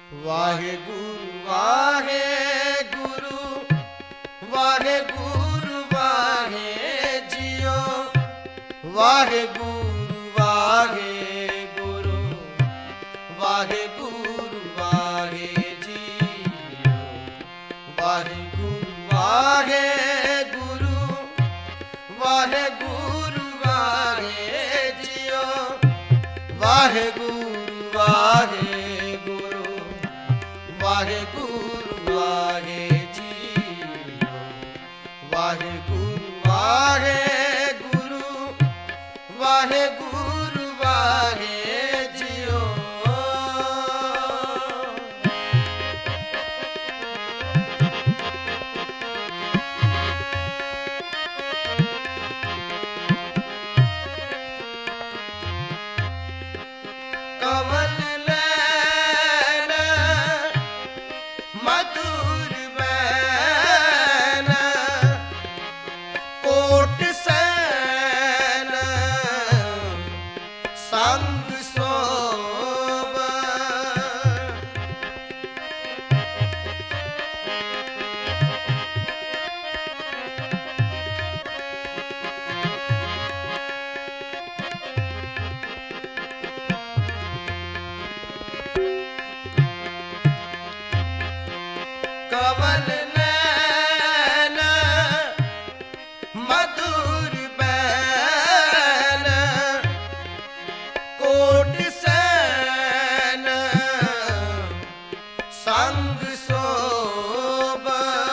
ਵਾਹਿਗੁਰੂ ਵਾਹਿਗੁਰੂ ਵਾਹਿਗੁਰੂ ਵਾਹਿ ਜੀਓ। ਵਾਹਿਗੁਰੂ ਵਾਹਿਗੁਰੂ ਵਾਹਿਗੁਰੂ ਵਾਹਿ ਜੀਓ। ਵਾਹਿਗੁਰੂ ਵਾਹਿਗੁਰੂ ਵਾਹਿਗੁਰੂ ਵਾਹਿ ਜੀਓ। ਵਾਹਿਗੁਰੂ ਵਾਹਿਗੁਰੂ ਵਾਹਿਗੁਰੂ ਵਾਹਿ ਜੀਓ। ਵਾਹਿਗੁਰੂ ਵਾਹਿਗੁਰੂ ਵਾਹਿਗੁਰੂ ਵਾਹਿ ਜੀਓ। ਕਮਲ ਨੈਣ ਮਧੁਰ ਬੈਨ ਕੋਟ ਸੈਨ ਸੰਗ ਸੋਭ। ਕਮਲ ਨੈਣ ਮਧੁਰ ਬੈਨ ਕੋਟ ਸੈਨ ਸੰਗ ਸੋਭ।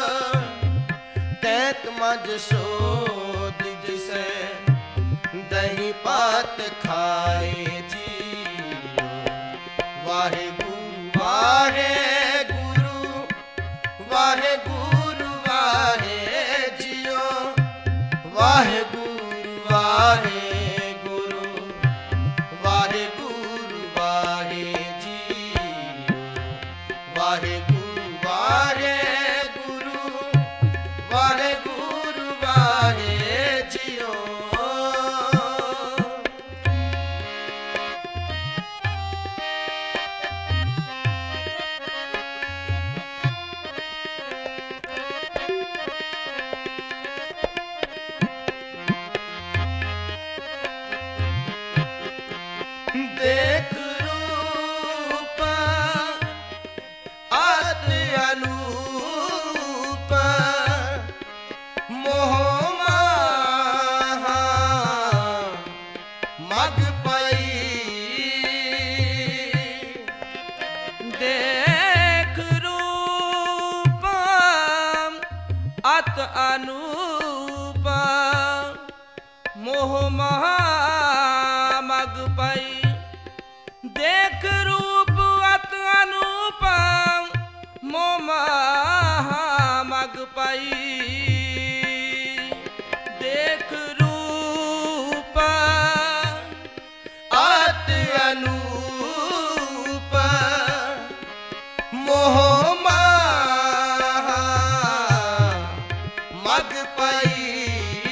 ਤੈਤ ਮਜ ਸੋਧ ਜਿਸੈ ਦਹੀਂ ਪਾਤ ਖਾਏ ਜੀਓ। ਵਾਹਿਗੁਰੂ ਵਾਹਿਗੁਰੂ ਵਾਹਿਗੁਰੂ ਵਾਹਿ ਜੀਓ। ਵਾਹਿਗੁਰੂ ਵਾਹਿਗੁਰੂ ਵਾਹਿਗੁਰੂ ਵਾਹਿ ਜੀਓ। ਵਾਹਿਗੁਰੂ ਵਾਹਿਗੁਰੂ ਵਾਹਿਗੁਰੂ ਵਾਹਿ ਜੀਓ। ਦੇਖ ਰੂਪ ਅਤ ਅਨੂਪ ਮੋਹ ਮਾਹਾ ਮਗ ਪਈ। ਦੇਖ ਰੂਪ ਅਤ ਅਨੂਪ ਮੋਹ ਮਹਾ ਮਗ ਪਈ। ਦੇਖ ਰੂਪ ਅਤ ਅਨੂਪ ਮੋਹ ਮਹਾ ਮਗ ਪਈ। ਦੇਖ ਰੂਪ ਅਤ ਅਨੂਪ ਮੋਹ ਮਾਹਾ ਮਗ ਪਈ।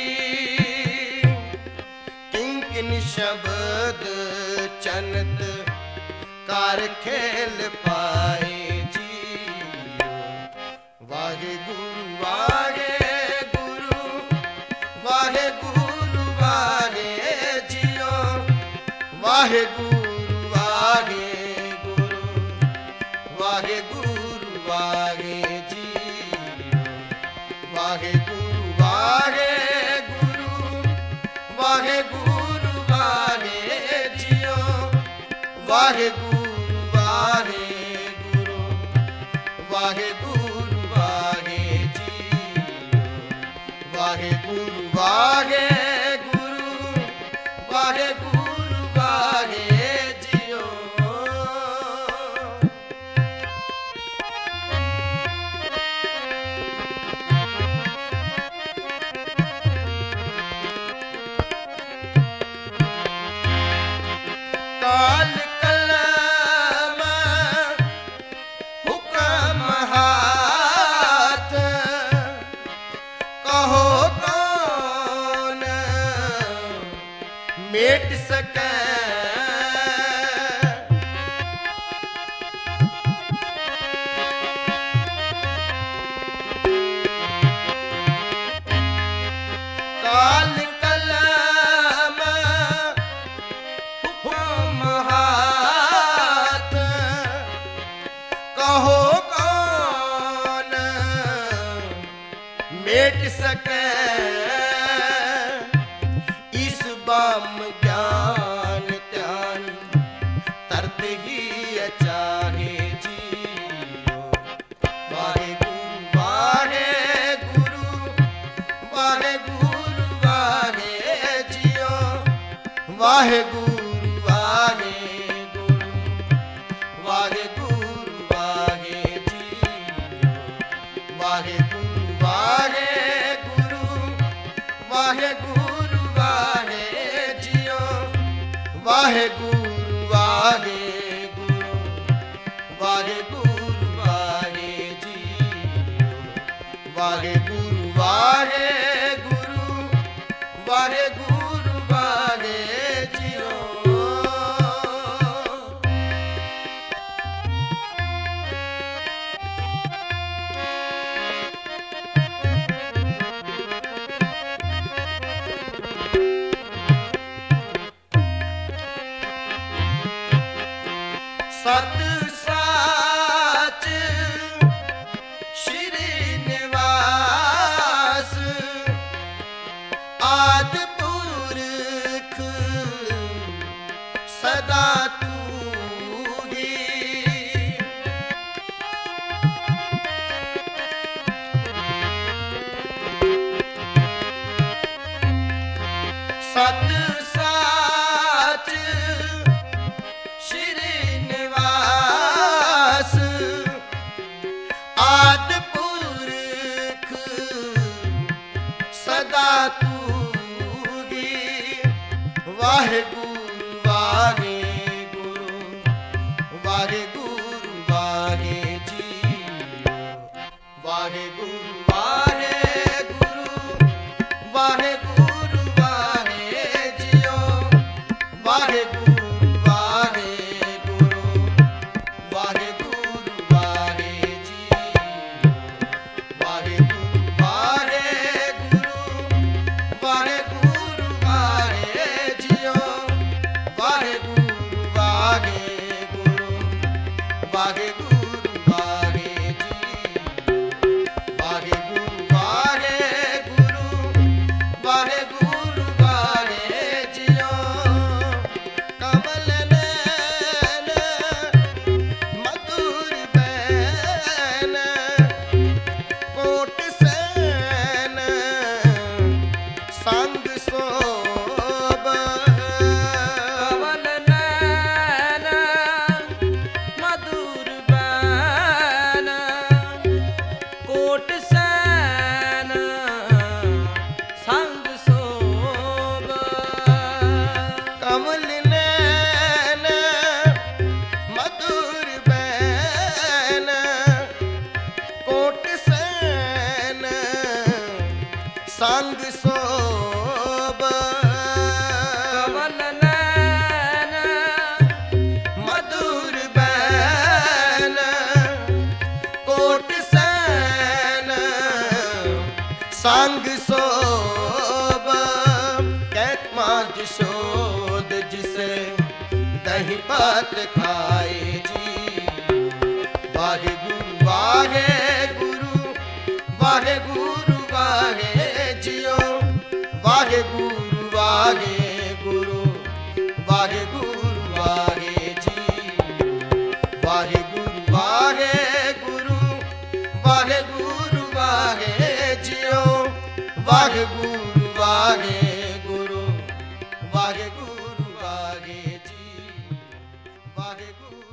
ਕਿੰਕਿਨ ਸ਼ਬਦ ਚਨਤ ਕਰ ਖੇਲ ਪਾਏ ਜੀਓ। ਵਾਹਿਗੁਰੂ ਵਾਹਿਗੁਰੂ ਵਾਹਿਗੁਰੂ ਵਾਹਿ ਜੀਓ। ਵਾਹਿਗੁਰੂ ਵਾਹਿਗੁਰੂ ਵਾਹਿਗੁਰੂ ਵਾਹਿ ਜੀਓ। ਵਾਹਿਗੁਰੂ ਵਾਹਿਗੁਰੂ ਵਾਹਿਗੁਰੂ ਵਾਹਿ ਜੀਓ। ਵਾਹਿਗੁਰੂ ਵਾਹਿਗੁਰੂ ਵਾਹਿਗੁਰੂ ਵਾਹਿ ਜੀਓ। ਵਾਹਿਗੁਰੂ ਵਾਹਿਗੁਰੂ ਵਾਹਿਗੁਰੂ ਵਾਹਿ ਜੀਓ। ਕਾਲ ਕਲਮ ਹੁਕਮ ਹਾਥ ਕਹੋ ਕੌਣ ਮੇਟ ਸਕੈ। ਚਾਹੇ ਜੀਓ ਵਾਹਿਗੁਰੂ ਵਾਹਿਗੁਰੂ ਵਾਹਿਗੁਰੂ ਵਾਹਿ ਜੀਓ ਵਾਹਿਗੁਰੂ ਵਾਹਿਗੁਰੂ ਵਾਹਿਗੁਰੂ ਵਾਹਿ ਜੀਓ ਵਾਹਿਗੁਰੂ ਵਾਹਿਗੁਰੂ ਵਾਹਿਗੁਰੂ ਵਾਹਿ ਜੀਓ ਵਾਹਿਗੁਰੂ ਵਾਹਿਗੁਰੂ ਵਾਹਿਗੁਰੂ ਵਾਹਿ ਜੀਓ ਵਾਹਿਗੁਰੂ ਵਾਹਿਗੁਰੂ ਵਾਹਿਗੁਰੂ ਵਾਹਿ ਜੀਓ ਸਤ ਸਾਚ ਸ਼੍ਰੀ ਨਿਵਾਸ ਆਦਿ ਪੁਰਖ ਸਦਾ ਤੂੰ ਹੀ ਸਤ ਸਾਚ ਸ਼੍ਰੀ ਨਿਵਾਸ ਆਦਿ ਪੁਰਖ ਸਦਾ ਤੂੰ ਹੀ ਵਾਹਿਗੁਰੂ ਵਾਹਿਗੁਰੂ ਵਾਹਿਗੁਰੂ ਵਾਹਿ ਜੀਓ ਵਾਹਿਗੁਰੂ ਵਾਹਿਗੁਰੂ ਵਾਹਿਗੁਰੂ ਵਾਹਿ ਜੀਓ ਵਾਹਿਗੁਰੂ ਵਾਹਿਗੁਰੂ ਵਾਹਿਗੁਰੂ ਵਾਹਿ ਜੀਓ ਵਾਹਿਗੁਰੂ ਵਾਹਿਗੁਰੂ ਵਾਹਿਗੁਰੂ ਵਾਹਿ ਜੀਓ ਵਾਹਿਗੁਰੂ ਵਾਹਿਗੁਰੂ ਵਾਹਿਗੁਰੂ ਵਾਹਿ ਜੀਓ ਵਾਹਿਗੁਰੂ ਵਾਹਿਗੁਰੂ ਵਾਹਿਗੁਰੂ ਵਾਹਿ ਜੀਓ ਕਮਲ ਨੈਣ ਮਧੁਰ ਬੈਨ ਕੋਟ ਸੈਨ ਸੰਗ ਸੋਭ ਕਮਲ ਨੈਣ ਮਧੁਰ ਬੈਨ ਕੋਟ ਸੈਨ ਸੰਗ ਸੋਭ ਕਮਲ ਨੈਣ ਮਧੁਰ ਬੈਨ ਕੋਟ ਸੈਨ ਸੰਗ ਸੋਭ ਕਮਲ ਨੈਣ ਮਧੁਰ ਬੈਨ ਕੋਟ ਸੈਨ ਸੰਗ ਸੋਭ ਕਹਿਤ ਮਾਂ ਜਸ਼ੋਦ ਜਿਸੇ ਦਹੀਂ ਪਾਤਰ ਖਾਏ ਜੀ ਵਾਹਿਗੁਰੂ ਵਾਹਿਗੁਰੂ ਵਾਹਿਗੁਰੂ ਵਾਹਿ ਜੀਓ ਵਾਹਿਗੁਰੂ ਵਾਹਿਗੁਰੂ ਵਾਹਿਗੁਰੂ ਵਾਹਿ ਜੀਓ ਵਾਹਿਗੁਰੂ ਵਾਹਿਗੁਰੂ ਵਾਹਿਗੁਰੂ ਵਾਹਿ ਜੀਓ ਵਾਹਿਗੁਰੂ ਵਾਹਿਗੁਰੂ ਵਾਹਿਗੁਰੂ ਵਾਹਿ ਜੀਓ ਵਾਹਿਗੁਰੂ